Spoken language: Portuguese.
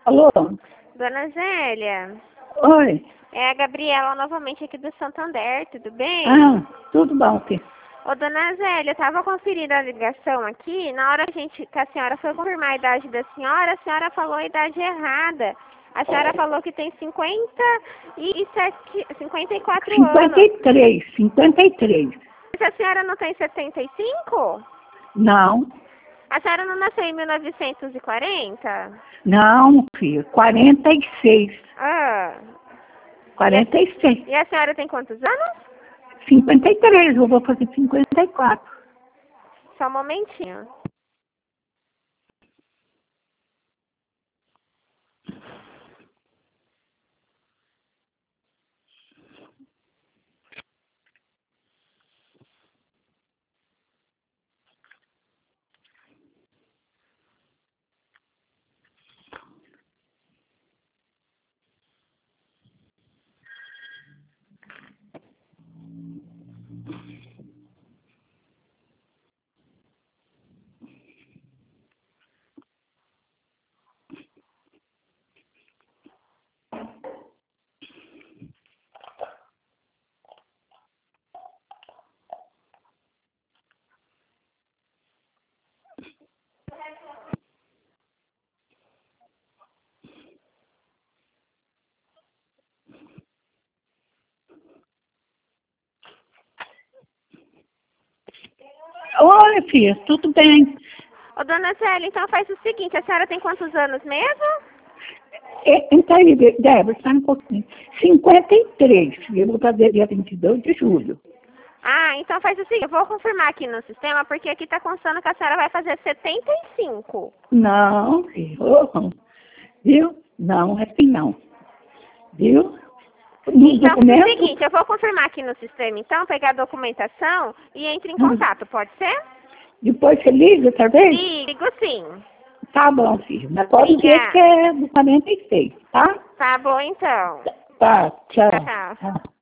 Alô? Dona Zélia, Oi. é a Gabriela novamente aqui do Santander, tudo bem? Ah, tudo bom, filho. Ô, Dona Zélia, eu tava conferindo a ligação aqui, na hora que a senhora foi confirmar a idade da senhora, a senhora falou a idade errada. A senhora falou que tem 54 anos. 53. Mas a senhora não tem 75? Não, A senhora não nasceu em 1940? não, filho. 46. Ah. 46. E a senhora tem quantos anos? 53, eu vou fazer 54. Só um momentinho. Oi, filha, tudo bem? Ô, Dona Zélia, então faz o seguinte, a senhora tem quantos anos mesmo? Então, Débora, só um pouquinho. 53, eu vou fazer dia 22 de julho. Ah, então faz o seguinte, eu vou confirmar aqui no sistema, porque aqui tá constando que a senhora vai fazer 75. Não, filho. Viu? Não, é assim não. Viu? No Então faz o documento. seguinte, eu vou confirmar aqui no sistema, então, pegar a documentação e entre em contato, pode ser? Depois você liga outra vez? Ligo sim. Tá bom, filho. Mas pode dizer que é do 46, tá? Tá bom então. Tá, tchau. Tchau, tchau. Tá.